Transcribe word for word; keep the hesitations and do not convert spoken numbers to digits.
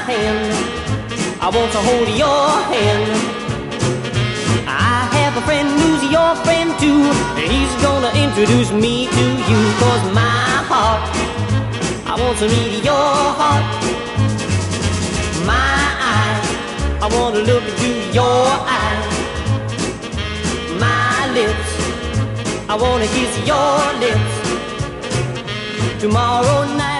hand. I want to hold your hand. I have a friend who's your friend too. He's gonna introduce me to you. Cause my heart, I want to meet your heart. My eyes, I want to look into your eyes. My lips, I want to kiss your lips. Tomorrow night